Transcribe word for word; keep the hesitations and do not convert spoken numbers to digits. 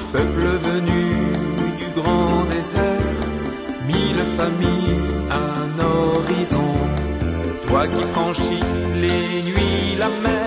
peuple venu du grand désert, mille familles, un horizon. Toi qui franchis les nuits, la mer.